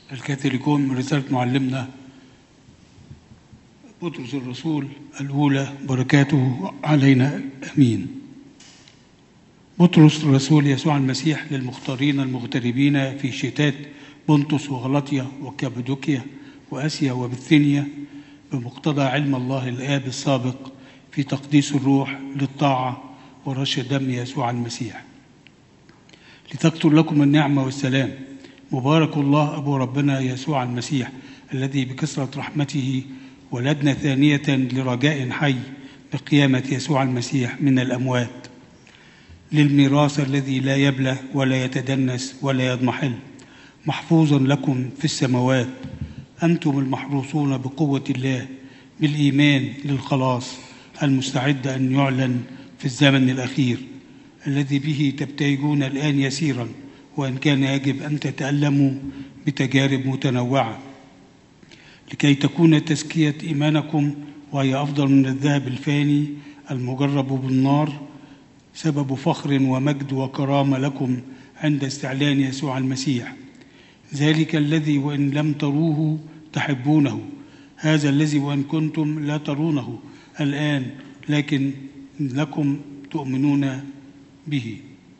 الكاثوليكون من رسالة معلمنا بطرس الرسول الأولى، بركاته علينا أمين. بطرس الرسول يسوع المسيح للمختارين المغتربين في شتات بنطس وغلطية وكابودوكيا وآسيا وبثينيا، بمقتضى علم الله الآب السابق في تقديس الروح للطاعة ورش دم يسوع المسيح، لتكثر لكم النعمة والسلام. مبارك الله أبو ربنا يسوع المسيح، الذي بكثرة رحمته ولدنا ثانية لرجاء حي بقيامة يسوع المسيح من الأموات، للميراث الذي لا يبلى ولا يتدنس ولا يضمحل، محفوظا لكم في السماوات، أنتم المحروسون بقوة الله بالإيمان للخلاص المستعد أن يعلن في الزمن الأخير، الذي به تبتهجون الآن يسيرا، وإن كان يجب أن تتألموا بتجارب متنوعة، لكي تكون تزكية إيمانكم، وهي أفضل من الذهب الفاني المجرب بالنار، سبب فخر ومجد وكرامة لكم عند استعلان يسوع المسيح، ذلك الذي وإن لم تروه تحبونه، هذا الذي وإن كنتم لا ترونه الآن لكن لكم تؤمنون به،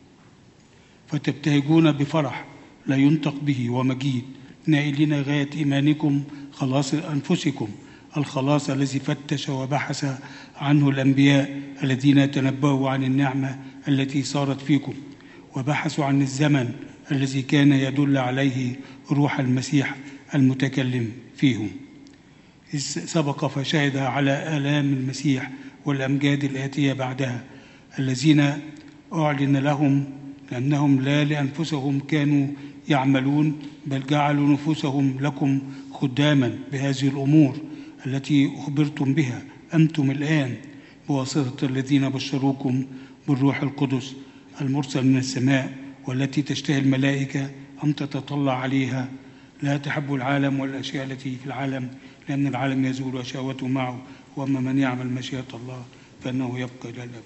فتبتهجون بفرح لا ينطق به ومجيد، نائلين غاية إيمانكم خلاص أنفسكم، الخلاص الذي فتش وبحث عنه الأنبياء الذين تنبأوا عن النعمة التي صارت فيكم، وبحثوا عن الزمن الذي كان يدل عليه روح المسيح المتكلم فيهم، إذ سبق فشهد على آلام المسيح والأمجاد الآتية بعدها، الذين أعلن لهم لأنهم لا لأنفسهم كانوا يعملون، بل جعلوا نفوسهم لكم خداما بهذه الأمور التي أخبرتم بها أنتم الآن بواسطة الذين بشروكم بالروح القدس المرسل من السماء، والتي تشتهي الملائكة أن تتطلع عليها. لا تحب العالم والأشياء التي في العالم، لأن العالم يزول وشهوته معه، وأما من يعمل مشيئة الله فإنه يبقى إلى الأبد.